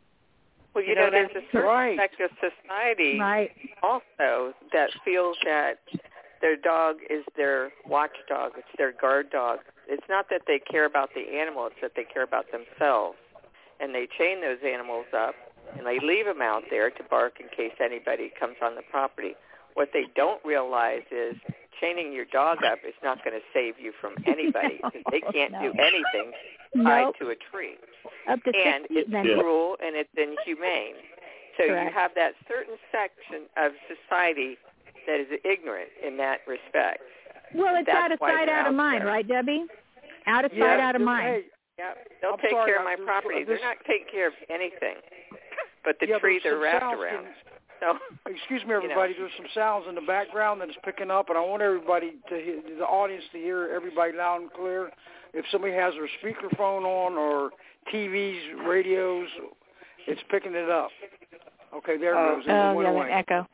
Well, you, you know, know there's I mean? a certain right. sect of society right. also that feels that their dog is their watchdog. It's their guard dog. It's not that they care about the animal. It's that they care about themselves. And they chain those animals up, and they leave them out there to bark in case anybody comes on the property. What they don't realize is chaining your dog up is not going to save you from anybody because they can't no. do anything tied nope. to a tree. Up to and six feet it's then. cruel and it's inhumane. So Correct. you have that certain section of society that is ignorant in that respect. Well, it's That's out of why sight, they're out of out mind, there. right, Debbie? Out of Yeah, sight, out of mind. Hey, Yeah, they'll I'm take sorry, care of my I- property. this- They're not taking care of anything but the yeah, tree there's they're some wrapped sounds around. in- So, Excuse me, everybody. You know. There's some sounds in the background that is picking up, and I want everybody to hear, the audience to hear everybody loud and clear. If somebody has their speakerphone on or T Vs, radios, it's picking it up. Okay, there it goes. It Oh, went yeah, away. the echo.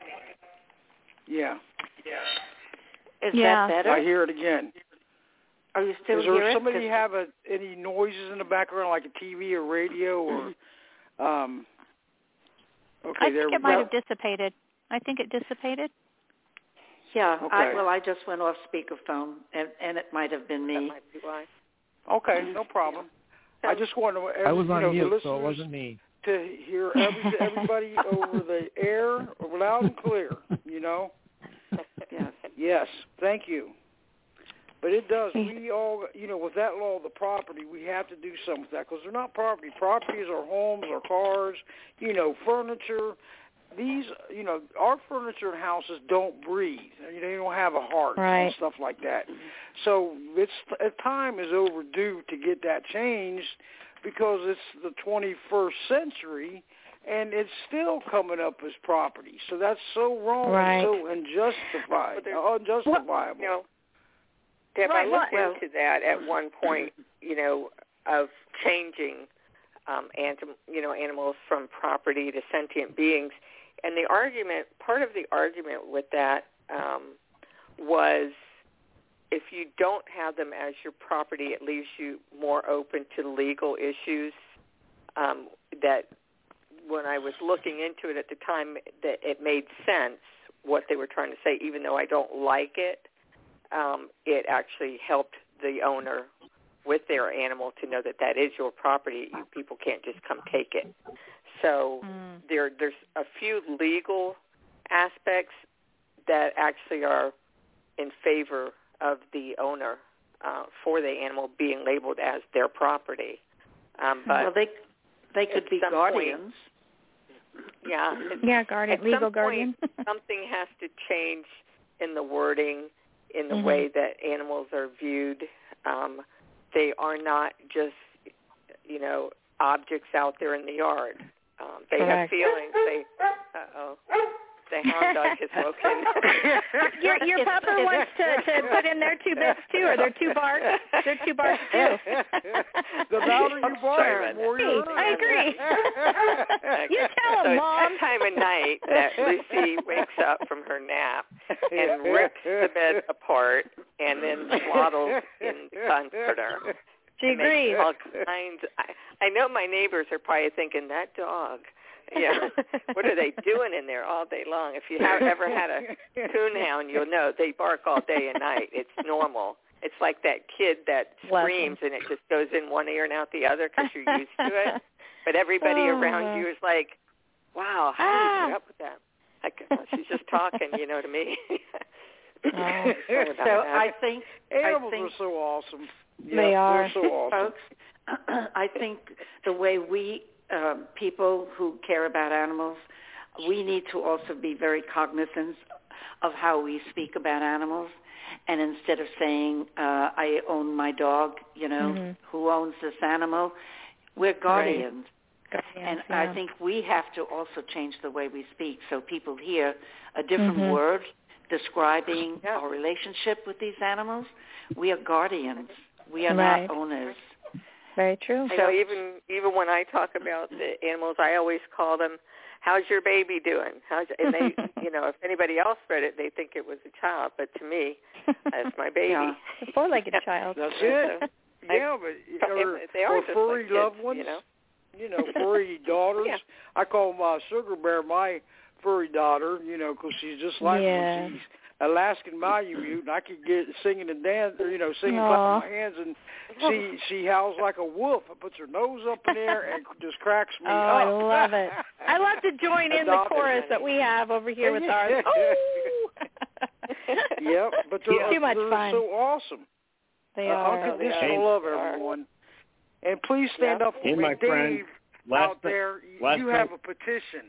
Yeah, Is Yeah. that better? I hear it again. Are you still Does there hear it? somebody 'Cause- have a, any noises in the background, like a T V or radio or? Um, okay, I there think we it might go. have dissipated. I think it dissipated. Yeah, Okay. I, well, I just went off speakerphone, and, and it might have been that me. might be why. Okay, no problem. I just want to. Every, I was you on know, the mute, so listeners it wasn't me. to hear every, everybody over the air loud and clear. You know. Yes. Yes, thank you. But it does. We all, you know, with that law of the property, we have to do something with that because they're not property. Property is our homes, our cars, you know, furniture. These, you know, our furniture and houses don't breathe. You know, they don't have a heart Right. and stuff like that. So it's time is overdue to get that changed because it's the twenty-first century and it's still coming up as property. So that's so wrong Right. and so unjustified, Well, unjustifiable. You know, Deb, Right, I looked well- into that at one point, you know, of changing, um, anim- you know, animals from property to sentient beings. And the argument, part of the argument with that um, was if you don't have them as your property, it leaves you more open to legal issues. Um, that when I was looking into it at the time, that it made sense what they were trying to say, even though I don't like it. Um, it actually helped the owner with their animal to know that that is your property. You people can't just come take it. So Mm. there, there's a few legal aspects that actually are in favor of the owner uh, for the animal being labeled as their property. Um, but well, they they could at be some guardians. Point, yeah, at- Yeah, guardian, at legal some guardian. point, something has to change in the wording, in the Mhm. way that animals are viewed. Um, they are not just, you know, objects out there in the yard. Um, they have Correct. feelings. They, uh-oh. The hound dog has woken. your your pupper wants to, to put in their two bits too, or their two barks. Their two barks too. The louder you bark, the more you hey, I agree. You tell so them, Mom. It's that time of night that Lucy wakes up from her nap and rips the bed apart and then swaddles in the comforter. She agrees. All kinds. I, I know my neighbors are probably thinking, that dog, yeah, what are they doing in there all day long? If you have ever had a coonhound, you'll know they bark all day and night. It's normal. It's like that kid that screams and it just goes in one ear and out the other because you're used to it. But everybody oh. around you is like, wow, how ah. do you put up with that? Like, she's just talking, you know, to me. oh, so I think animals I think, are so awesome. Yeah, they are. They're so awesome. Folks, I think the way we, um, people who care about animals, we need to also be very cognizant of how we speak about animals. And instead of saying, uh, I own my dog, you know, mm-hmm. who owns this animal, we're guardians. Right. And yeah. I think we have to also change the way we speak so people hear a different mm-hmm. word describing yeah. our relationship with these animals. We are guardians. We are right. not owners. Very true. I know even even when I talk about the animals, I always call them, how's your baby doing? How's and they, you know, if anybody else read it, they think it was a child, but to me, that's my baby. Yeah. A four-legged child. That's it. So yeah, but or, they are or just furry like loved kids, ones, you know, you know, furry daughters. Yeah. I call my Sugar Bear my furry daughter, you know, because she's just like yeah. me. She's Alaskan Malamute, and I could get singing and dance, or, you know, singing, Aww. clapping my hands, and she she howls like a wolf. It puts her nose up in the air and just cracks me oh, up. I love it. I love to join in the chorus that we have over here with ours. Oh! Yep, but they're, too much they're fun. so awesome. They uh, are. Unconditional oh, love, everyone. And please stand yeah. up for hey, me, my Dave, friend, last out there. last You have a petition.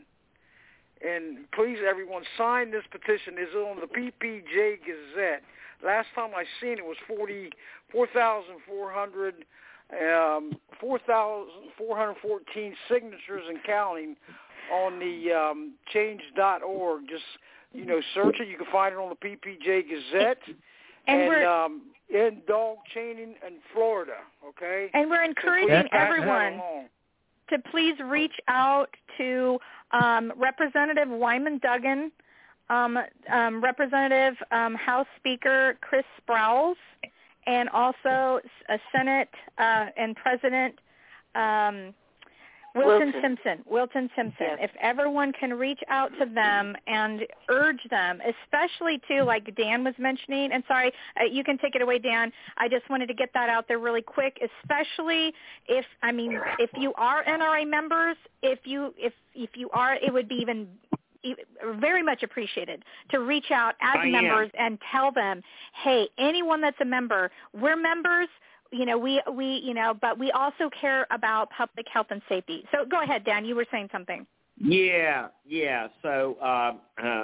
And please, everyone, sign this petition. It's on the P P J Gazette. Last time I seen it was forty-four thousand four hundred, um, four thousand four hundred fourteen signatures and counting on the um, change dot org. Just, you know, search it. You can find it on the P P J Gazette. And, and we're um, in dog chaining in Florida, okay? And we're encouraging so everyone to please reach out to um, Representative Wyman Duggan, um, um, Representative um, House Speaker Chris Sprowls, and also uh, Senate uh, and President um, Wilton, Wilton Simpson. Wilton Simpson. Yes. If everyone can reach out to them and urge them, especially too, like Dan was mentioning. And sorry, uh, you can take it away, Dan. I just wanted to get that out there really quick. Especially if I mean, if you are N R A members, if you if if you are, it would be even very much appreciated to reach out as I members am. and tell them, hey, anyone that's a member, we're members. You know, we, we, you know, but we also care about public health and safety. So go ahead, Dan. You were saying something. Yeah, yeah. So uh, uh,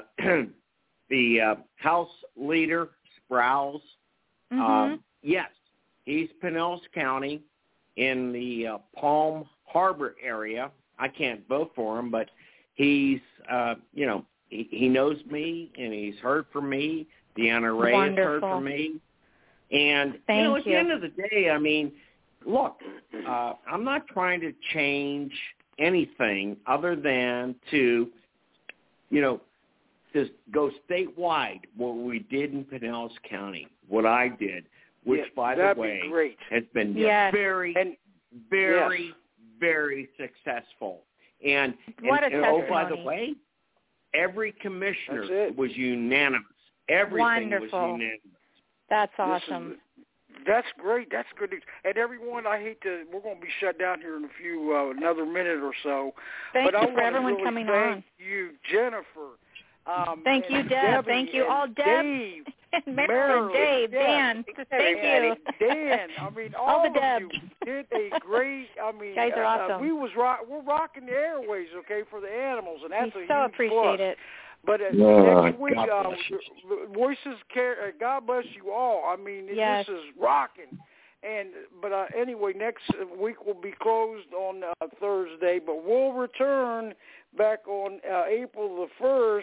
the uh, House leader, Sprowls, mm-hmm. um, yes, he's Pinellas County in the uh, Palm Harbor area. I can't vote for him, but he's, uh, you know, he, he knows me and he's heard from me. Deanna Ray has heard from me. And, Thank you know, at you. the end of the day, I mean, look, uh, I'm not trying to change anything other than to, you know, just go statewide, what we did in Pinellas County, what I did, which, yeah, by the way, great. has been yes. very, and, very, yes. very successful. And, what and, a and oh, by the testimony. way, every commissioner was unanimous. Everything Wonderful. was unanimous. That's awesome. Is, that's great. That's good. And everyone, I hate to, we're going to be shut down here in a few, uh, another minute or so. Thank but you I for everyone really coming thank on. you, Jennifer. Um, Thank you, Deb. Debbie, Thank you all, Deb. Dave, and Marilyn, Dave, yes. Dan. Thank you. Dan, I mean, all, all the of Debs. you did a great, I mean, guys are awesome. Uh, we was rock, we're rocking the airways, okay, for the animals, and that's we a so huge appreciate plus. it. But uh, Oh, next week, God uh, bless you. Voices care. Uh, God bless you all. I mean, yes. this is rocking. And but uh, anyway, next week will be closed on uh, Thursday, but we'll return back on uh, April the first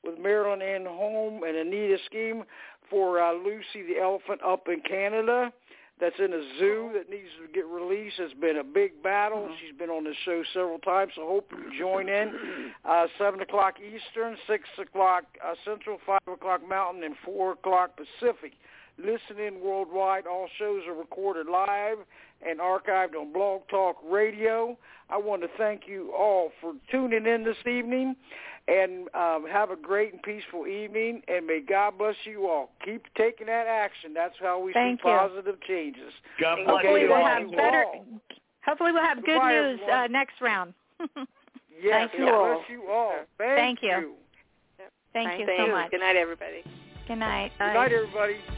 with Marilyn Ann Holm and Anita Scheme for uh, Lucy the elephant up in Canada that's in a zoo that needs to get released. It's been a big battle. She's been on the show several times, so hope you join in. Uh, seven o'clock Eastern, six o'clock uh, Central, five o'clock Mountain, and four o'clock Pacific. Listen in worldwide. All shows are recorded live and archived on Blog Talk Radio. I want to thank you all for tuning in this evening, and um, have a great and peaceful evening, and may God bless you all. Keep taking that action. That's how we Thank see you. positive changes. God bless Hopefully you we'll all. have better. Hopefully we'll have good Goodbye, news uh, everyone. next round. Yes, Thank you God all. bless you all. Thank, Thank you. you. Thank Thank you so much. Good night, everybody. Good night. Good night, everybody.